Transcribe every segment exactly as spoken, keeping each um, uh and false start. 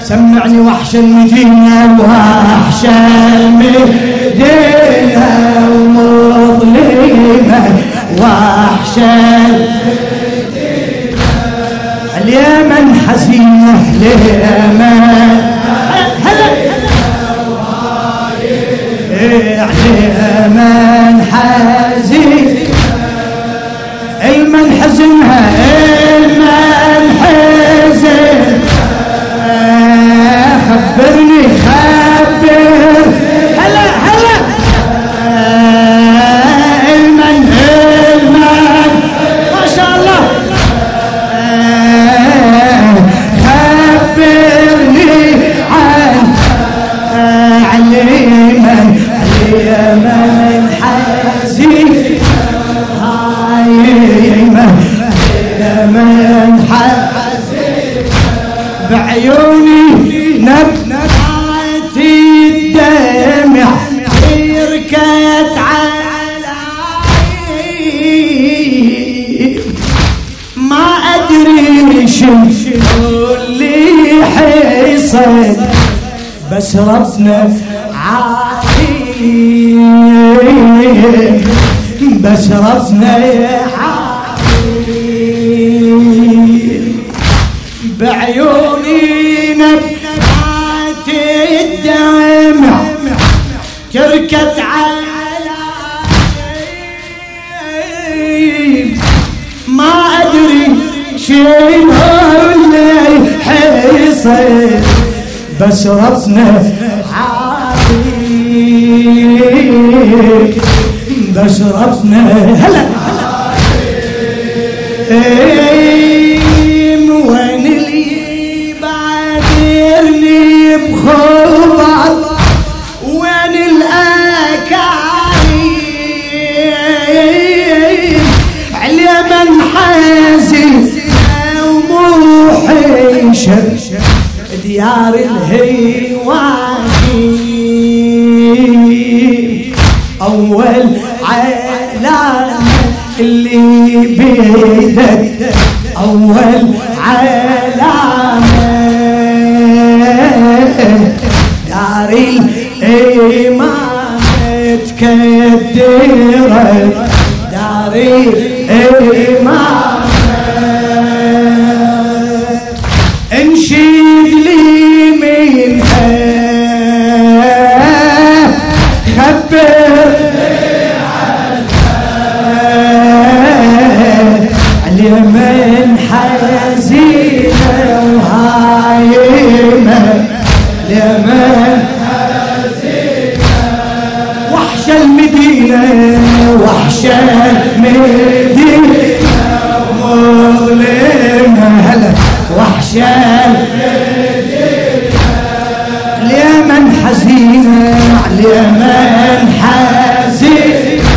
سمعني وحش المدينة وحش المدينة ومظلمة وحش اليمن حزينة اليمن هلا اليمن حزين المن حزنها المن حزن خبرني خبر هلا هلا المن المن ما شاء الله خبرني عن عن اليمن اليمن حزين اليمن حزين بعيوني نبعت الدمع تركت على ما أدري شو اللي حصل بس ربنا عالم بس ربنا عالم بعيوني نبعت الدمع تركت على ما أدري شنو اللي حصل بس ربنا عالم بس ربنا هلا وين اللي بعذرني بخبر وين الأكايم اليمن حزين وموحشة ديار الهيواجين أول علامة اللي بيدك أول علامة دار الإمامة تكدرت دار الإمامة انشد لي منها خبر اليمن حزينة وهايمة اليمن حزينة وحش المدينة وحش المدينة مظلمة هلا وحش المدينة اليمن حزينة اليمن حزينة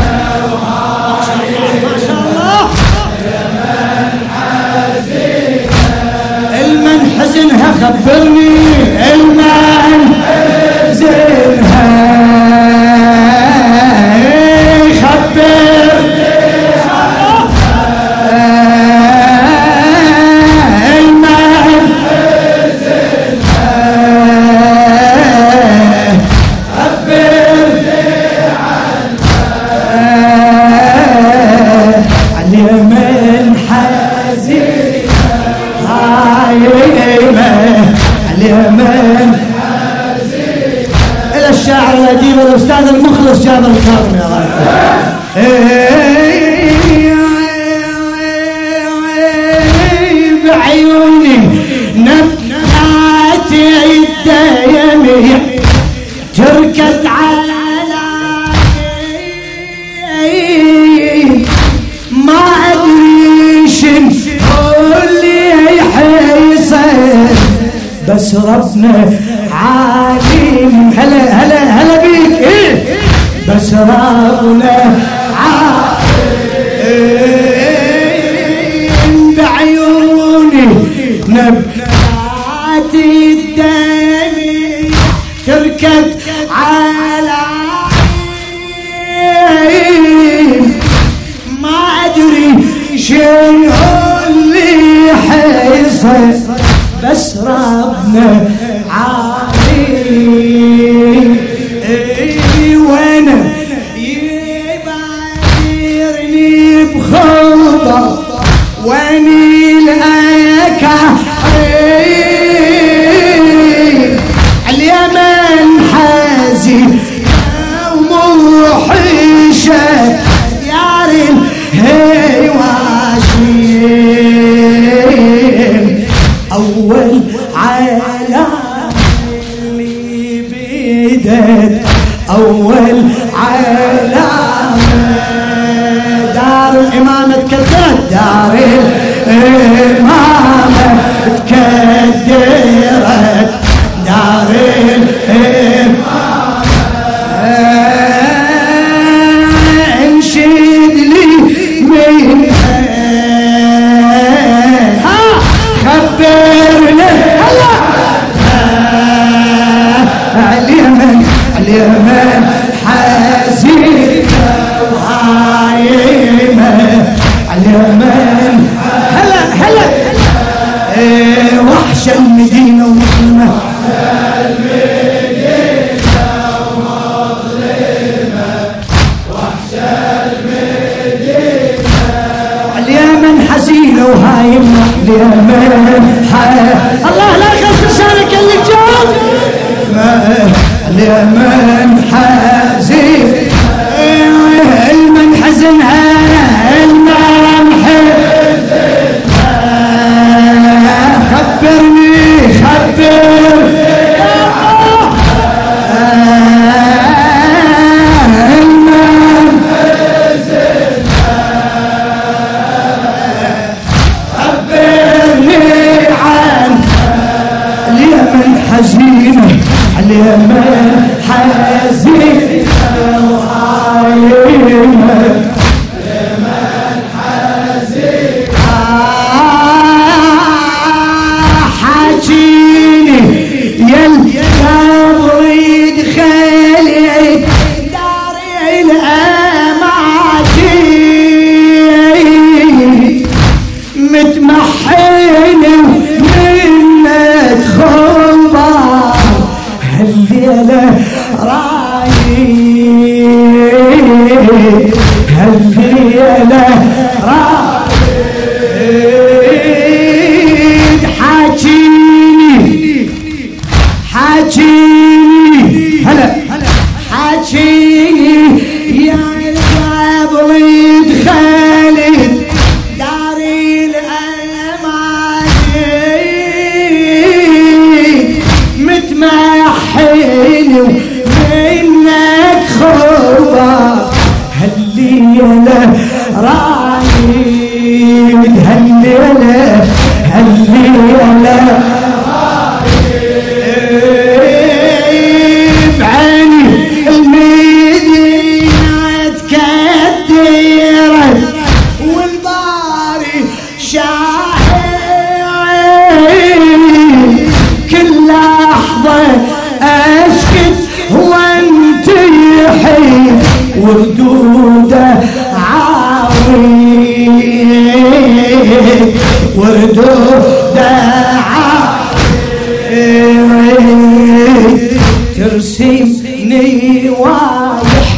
حزنها خبرني المن حزنها خبر المن حزنها خبرني عن اليمن حزين اليمن إلى الشاعر الأديب الأستاذ المخلص جابر الكاظم يا راجل بعيوني نبعت الدمع تركت على ما أدري شن اللي حيصير بس ربنا عالم هلا هلا هلا بيك إيه بس ربنا عالم بعيوني نبعت الدمع تركت على ما أدري شنو اللي حيصير بس ربنا كانت أول علامة. دار الإمامة تكدرت، دار الإمامة تكدرت، دار الإمامة. انشد لي منها، ها خبرنا هلا اليمن اليمن حزينة وهايمة، اليمن هلا هلا ايه وحش المدينة ومظلمة، المدينة ومظلمة، وحش المدينة. اليمن حزينة وهايمة، اليمن حزينة. الله لا يخسر لسانك اللي جاوب. اليمن حزين، المن حزنها، المن حزنها. خبرني خبر المن حزنها، خبرني عن اليمن حزينة، اليمن حزينة وهايمة، اليمن حزينة. حاجيني يا القبر يدخلي داري الأماكن، متمحن منك خبر هالليلة رايد، هالليلة رايد. حاجيني حاجيني هلا حاجيني يا القبر يدخلي داري الأماكن، متمحن ومنك خبر هالليلة رايد، هالليلة هالليلة رايد. بعيني المدينة تكدرت والباري شاهد، كل لحظة أسكت وانت يحيي وردوده عاوي، وردوده عاوي. ترسمني واضح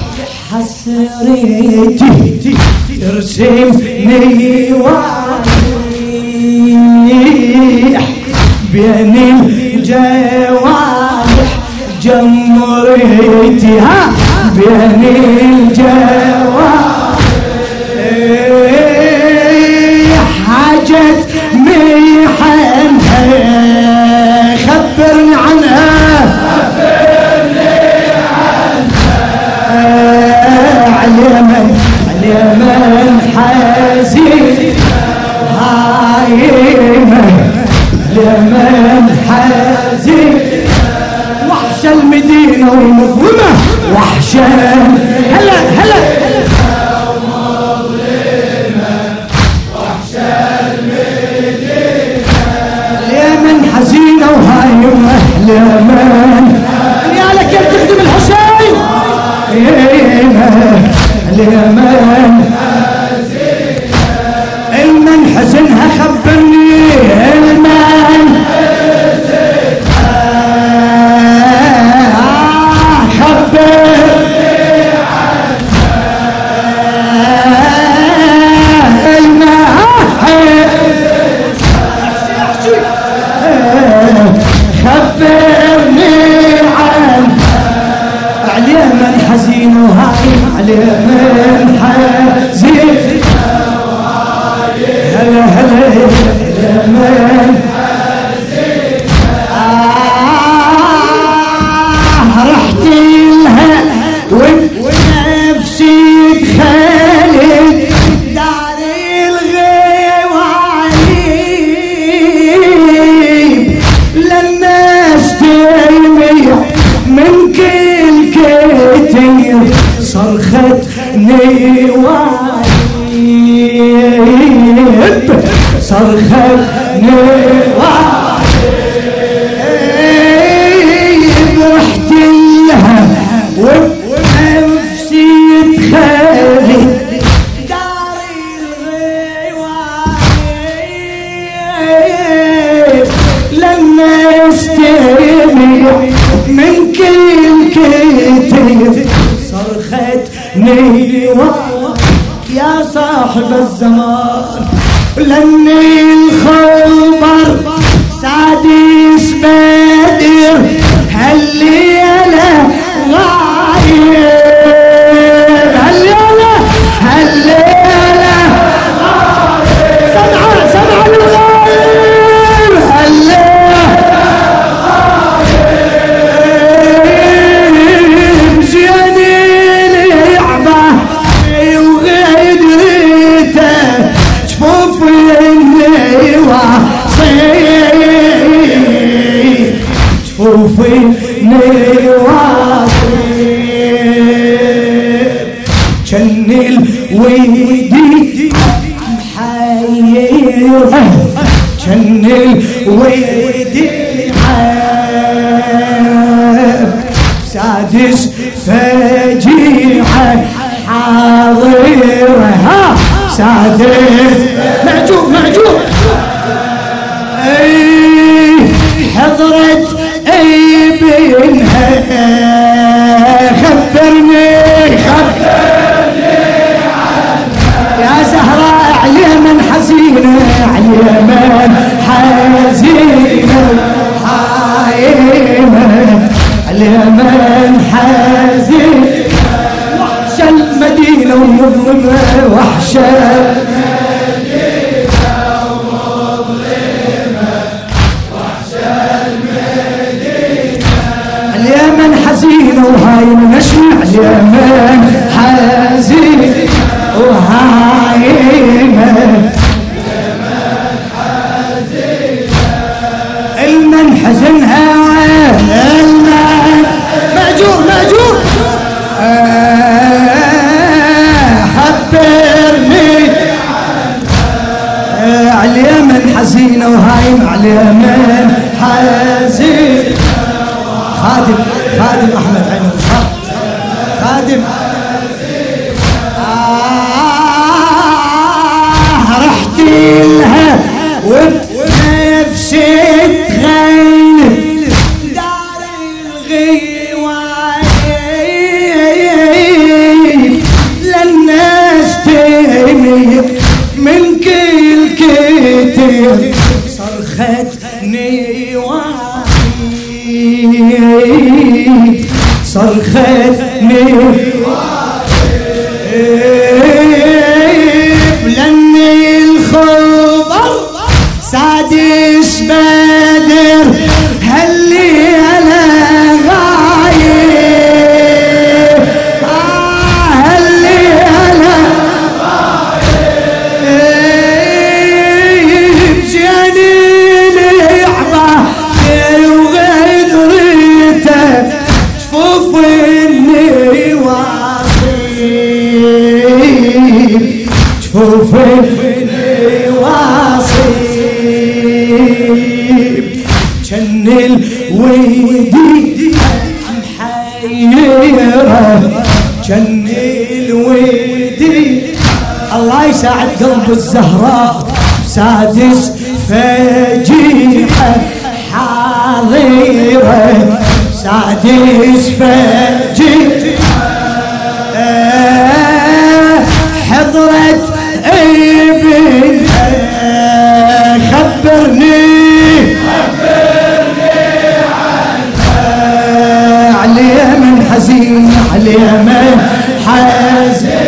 حسرتي، ترسمني واضح بين الجوارح جمرتي، ها بين الجوارح. حاجت ميحنها، خبرني عنها، خبرني عنها. اليمن اليمن حزينة هايمة، اليمن حزينة، وحش المدينة ومظلمة، وحش هلا هلا ومظلمة، وحش المدينة. اليمن حزينة وهايمة، اليمن يا لك يا بتخدم الحسين، اليمن حزينة، المن حزنها. خبرني المن حزنها، خبرني عنها. المن خبرني عنها. اليمن حزين وهايم، اليمن حزين صرختني وايب صرختني وايب رحت لها ونفسي تخلي داري الغوايب لما استمع من كل كتب صرختني يا صاحب الزمان لاني الخبر سادس بدر هالليلة غايب هالليلة هالليلة غايب سمعة سمعة الغايب هالليلة غايب زيني لعبة وغدرته جفوف اللي واصيب جفوفي نواصيب جن الويدي محيرة جن الويدي عيب سادس فجيعة حاضرها سادس معجوب معجوب اي حضرت اي بنها خبرني خبرني يا زهراء على من حزينة على من حزينة حايمة على من حزينة وحش المدينة ومظلمة وحش اليمن حزينة وهايمة نسمع اليمن حزينة وهايمة المن حزنها المن مأجور مأجور خبرني على اليمن حزينة وهايمة على اليمن حزينة خادم خادم احمد عينه خادم آه رحت لها ونفسي تغير دار الغوايب للناس تميق من كل كتير صرختني صرختني لاني الخبر سادس بدر هالليلة غايب هالليلة غايب زيني لعبة وغدرته جفوف اللي واصيب جفوف اللي واصيب جن الويدي محيرة جن الويدي الله يساعد قلب الزهراء سادس فجيحة حاضرة سادس فجيحة حضرت ابن خبرني خبرني عنها علي من حزين علي من حزين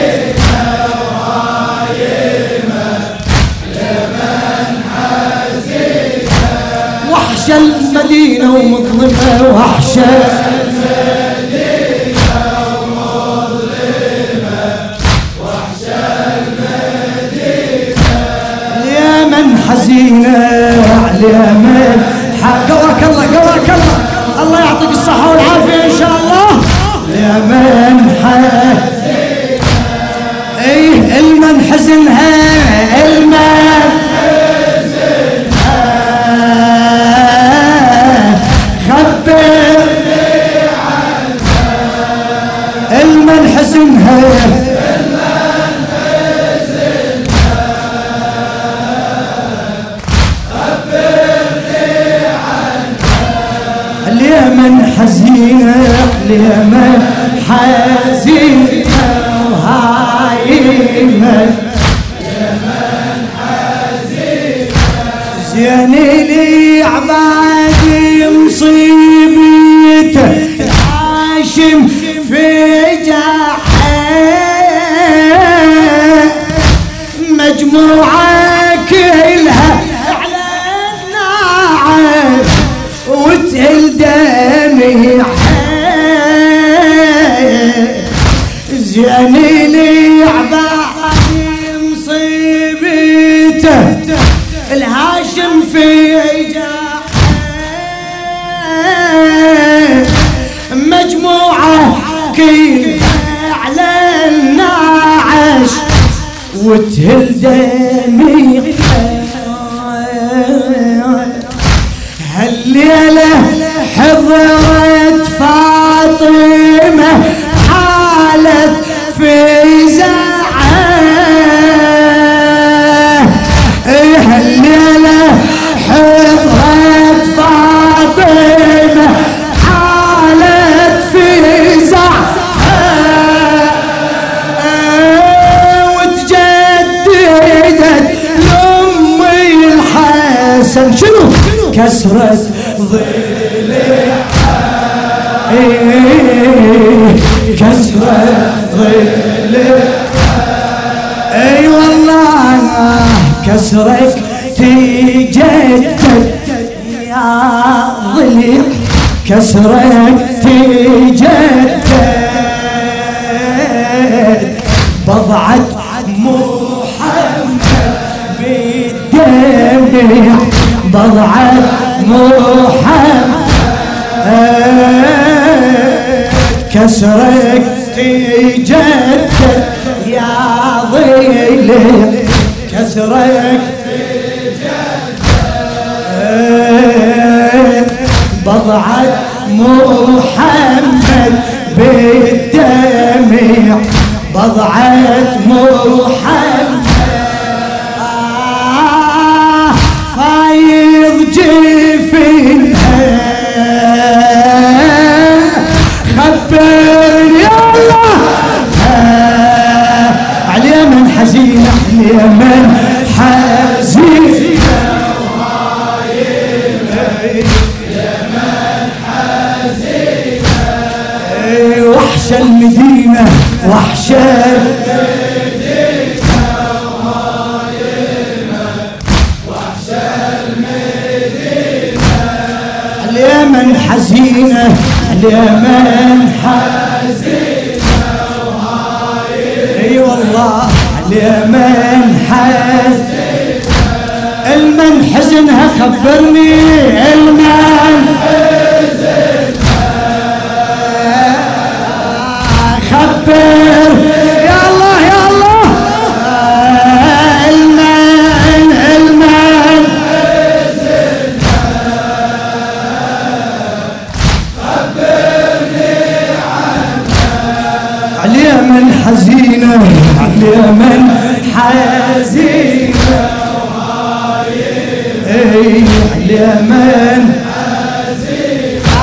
وحش المدينة ومظلمة وحش المدينة ومظلمة وحش المدينة اليمن حزينة اليمن قواك الله قواك الله الله يعطيك الصحة والعافية إن شاء الله اليمن حزينة حزنها المن خبرني عنها المن حزنها اليمن حزينة اليمن حزينة وهايمة اليمن حزينة زيني لي عبادي مصيبته العاشم في جحيم مجموعة كلها على النعم وتهل دمي زيني لي عبادي مصيبته الهاشم في جحيم مجموعة كلها على النعش وتهل دمي هالليلة حضرت فاطمة حالت في زعل هالليلة حضرت فاطمة حالت في زعل وتجددت لأمي الحسن شنو كسرت ضلعها كسرت ضلعها اي والله كسرك تجدد يا ضلع كسرك تجدد بضعة محمد بالدمع بضعة محمد كسرك تجدد يا ضلع كسرك تجدد بضعة محمد بالدمع بضعة محمد فايض جفنها خبرني يا الله اليمن حزينة اليمن حزينة اليمن حزينة وحش المدينة وحش اليمن حزينة اليمن حزينة وهايمة اي والله اليمن حزينة المن حزنها خبرني المن حزنها خبر يا الله يا الله المن المن اليمن حزينة اليمن حزينة اي اليمن حزينة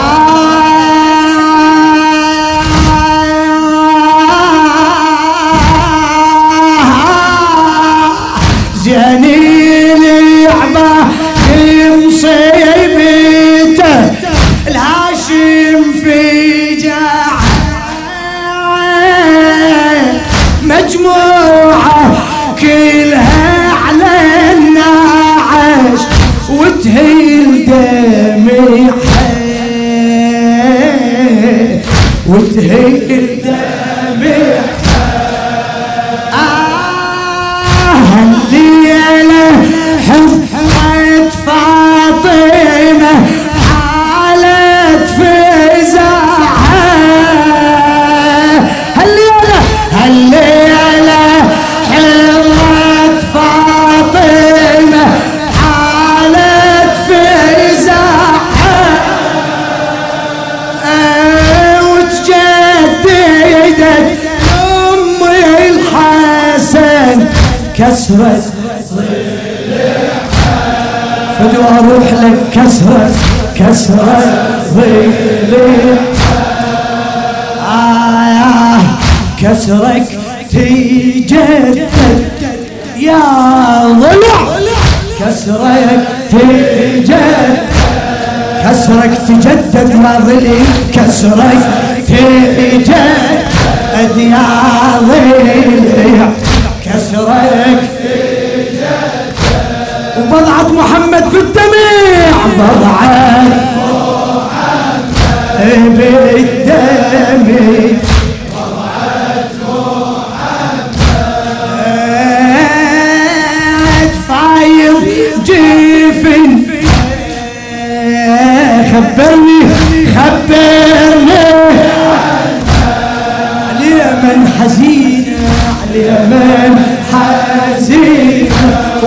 زيني لعبة مصيبته الهاشم في جحيم مجموعة كلها على النعش وتهيل دمعها وتهيل دمعها آه الليلة حفظت فاطمة حالت في زعها هالليلة هالليلة حفظت كسرة فدوا اروح لك كسرة كسرة ظلي آه كسرك تجدد يا ضلع كسرك تجدد كسرك تجدد يا ظلي كسرك تجدد يا ظلي كسرك تجدد وبضعة محمد بالدمع بضعة محمد بالدمع جيفن خبرني خبرني اليمن حزينة اليمن حزينة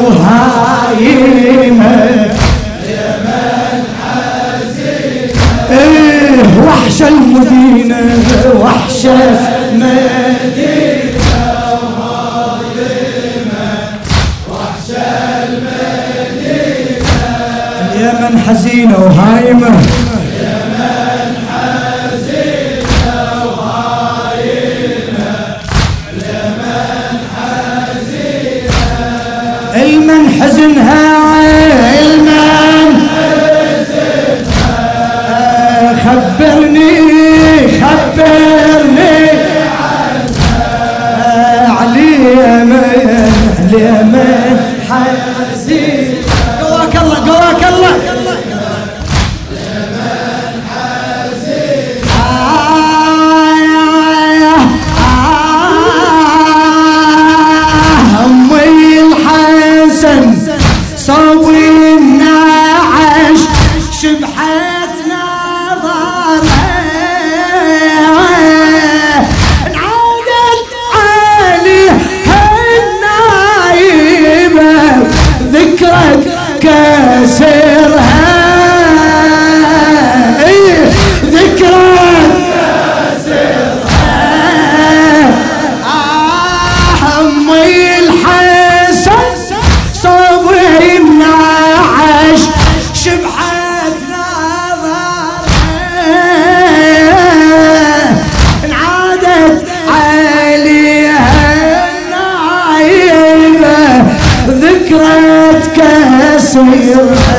وهايمة اليمن حزينة ايه وحش المدينة وحش المدينة اليمن حزينة وهايمة اليمن حزينة وهايمة اليمن حزينة المن حزنها المن حزنها خبرني خبرني عنها اليمن اليمن حزينة قواك الله قواك الله اليمن حزين أمي الحسن صوي النعش شبحت نظرها انعادت عليها النايمة ذكرك كسرها ايه ذكرك كسرها آه أمي الحسن صوي النعش شبحت نظرها انعادت عليها النايمة ذكرت كسرها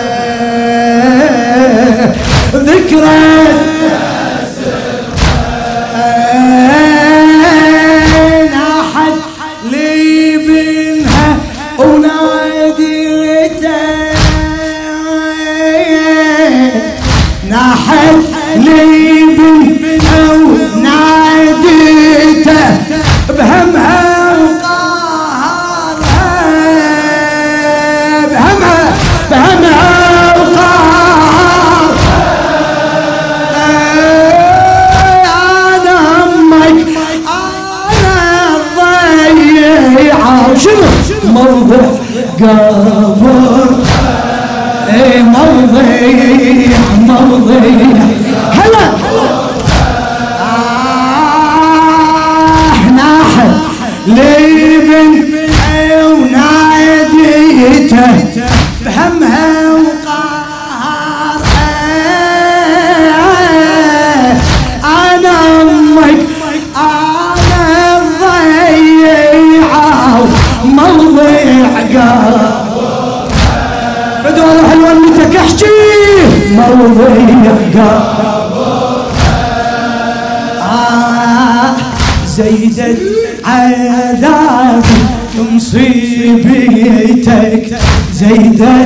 ذكرت ناحت لي بنها وناديته ناحت لي بنها وناديته بهمها وقهرها بهمها بهمها موضع قبر اي موضع موضع هلا آه ناحل لابن وناديته بهمها وقهر انا امك انا الضيعه موضع قبر بدو اروح لولدتك احكي موضع قبر آه زيدت عذابي مصيبتك زيدت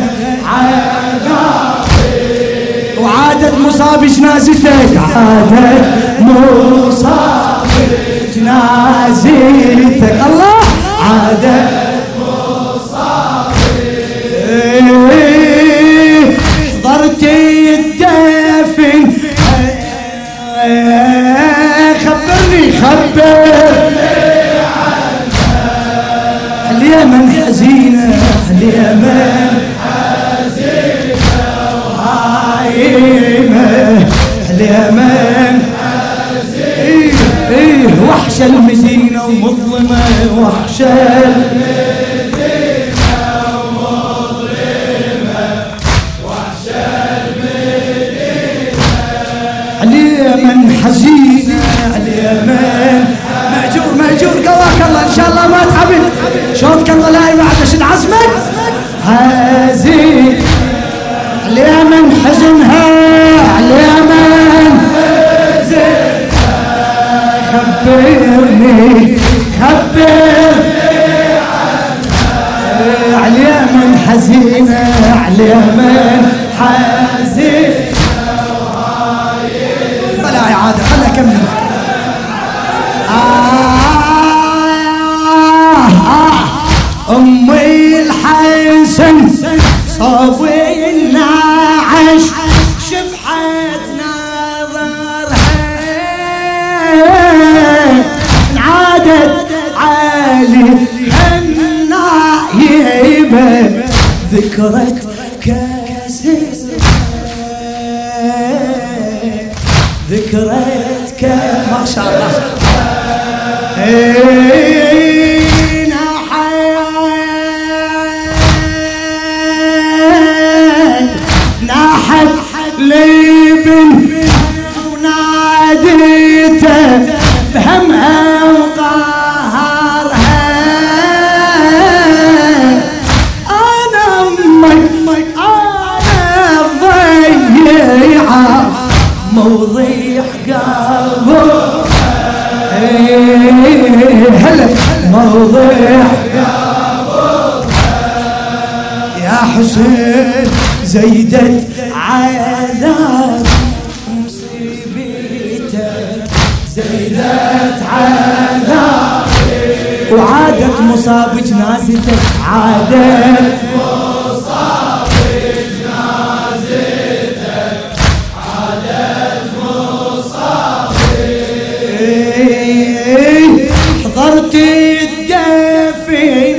عذابي وعادت مصاب جنازتك عادت مصاب جنازتك الله عادت حضرتي الدفن خبرني خبرني عنها اليمن حزينة اليمن حزينة وهايمة اليمن حزينة ايه وحش المدينة ومظلمة وحش المدينة عزمك حزين على من حزنها على من حزنها خبرني خبرني على من حزينة على من حزينة بلا إعادة خلها كمل آه آه أمي الحسن صوي النعش شبحت نظرها انعادت علي النايبة ذكرت كاسسها ذكرت ك ما شاء الله ناحت ليبن وناديته بهمها وقهرها انا امك انا ضيعه موضيح قلبه هلا موضيح قلبه يا حسين زيدت عذاب مصيبتك زيدت عذاب وعادت مصاب جنازتك عادت مصاب جنازتك عادت مصاب حضرت الدفن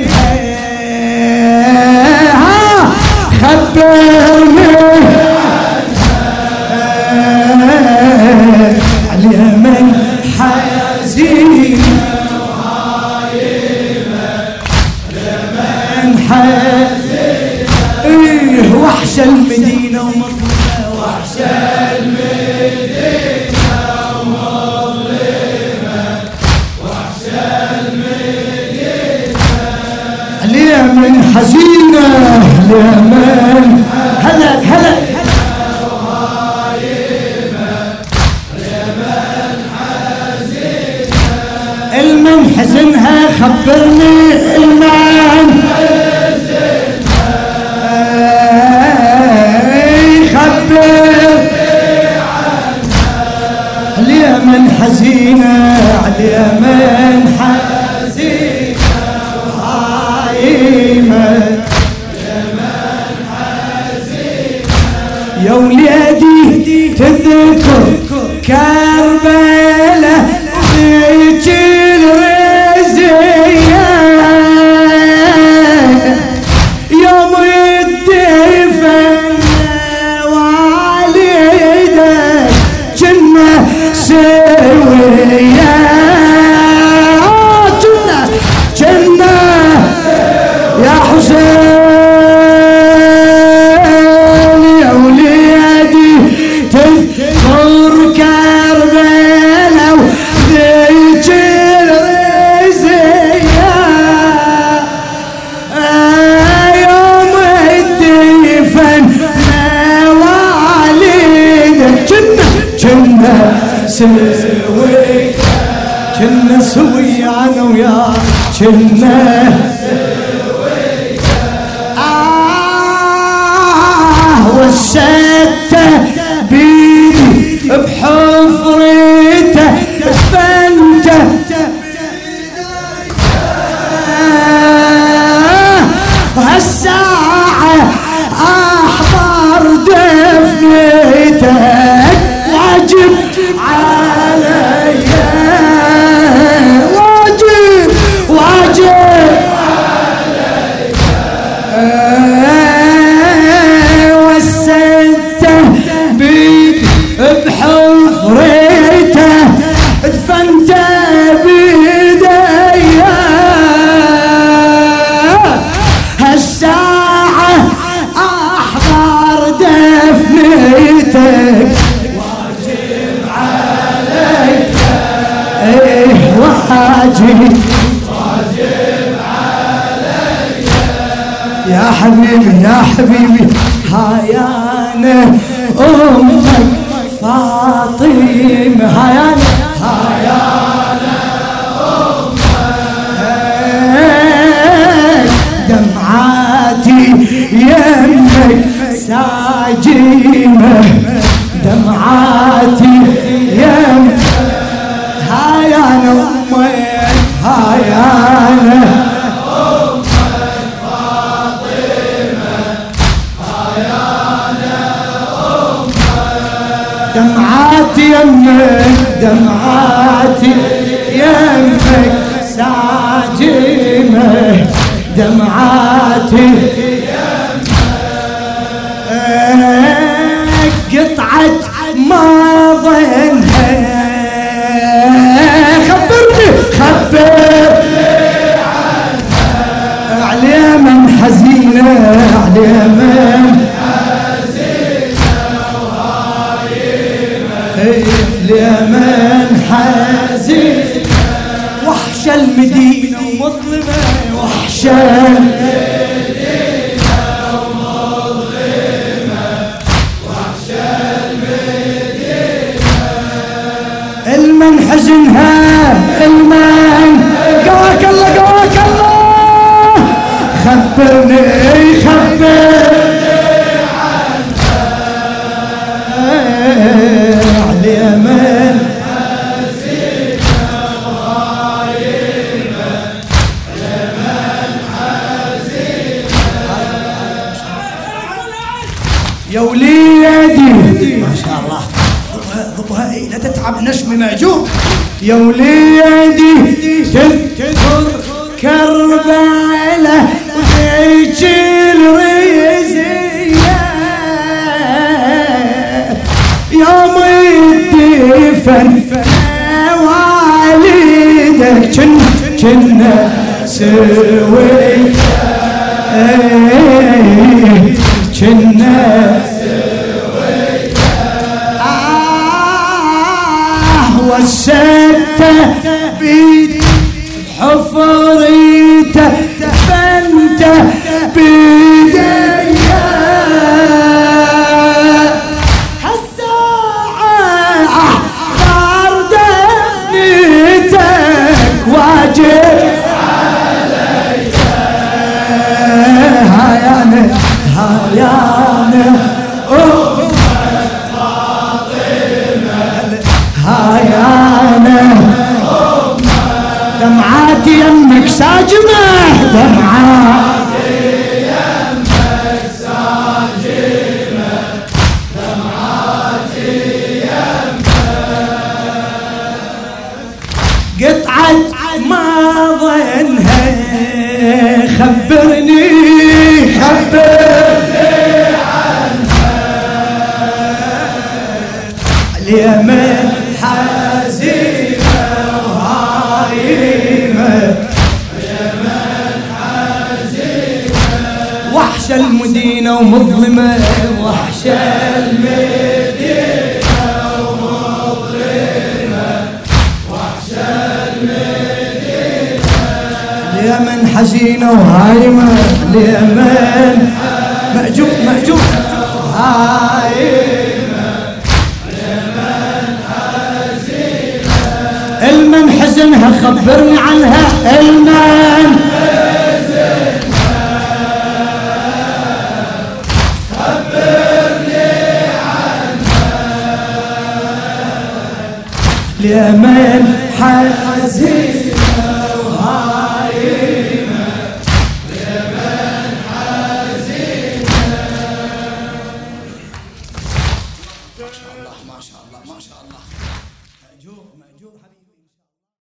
خبرني على من حزين وهايمة لمن حزين ايه وحش المدينة ومظلمة وحش المدينة ومظلمة وحش المدينة على من حزينة لمن هلا هلا المن حزنها خبرني المن حزنها خبرني عنها على من حزينة على من حزينة وهايمة يا ولادي تذكر كربلاء ذيك الرزية يوم الدفن والدك جنة سوية جنة جنة يا حسين تذكر كربلاء وذيك الرزية يوم الدفن والدك جنة جنة سوية جنة سوية أنا وياك جنة سوية آه وسدته بيدي بحفرته فانته وهالساعة احضر دفنتك واجب علي واجب واجب علي وسدته بيدي بحفرته دفنت بيدي هالساعة احضر دفنتك واجب عليك ايه واجب واجب عليك حبيبي يا حبيبي هايانا أمك فاطمة هايانا هايانا أمك دمعاتي يمك ساجمة دمعاتي يمك هايانا أمك هايانا أمك فاطمة هايانا أمك دمعاتي يمك دمعاتي يمك ساجمة دمعاتي يمك قطعت ما ظنها خبرني خبرني عنها على من حزينة على من حزينة وهايمة على من حزينة وحش المدينة ومظلمة وحش المدينة ومظلمة وحش المن حزنها المن قواك الله قواك الله خبرني خبرني عنها على من حزينة وهايمة على من حزينة يا وليدي ما شاء الله ضبها ايه لا تتعب نشمي معجون يا وليدي تذكر كربلاء وذيك الرزية يوم الدفن والدك كنا سوية كنا وسدته بيد حفريته دفنته بيديا هالساعة احضر دفنتك واجب عليك هايانا هايانا هايانا دمعاتي يمك ساجمة دمعاتي يمك ساجمة دمعاتي يمك قطعت ما ظنها خبرني خبرني عنها اليمن حزينة وهايمة اليمن حزينة وحش المدينة ومظلمة وحش المدينة ومظلمة وحش المدينة اليمن حزينة وهايمة اليمن مأجوب مأجوب هايمة المن حزنها خبرني عنها المن حزنها خبرني عنها اليمن حزنها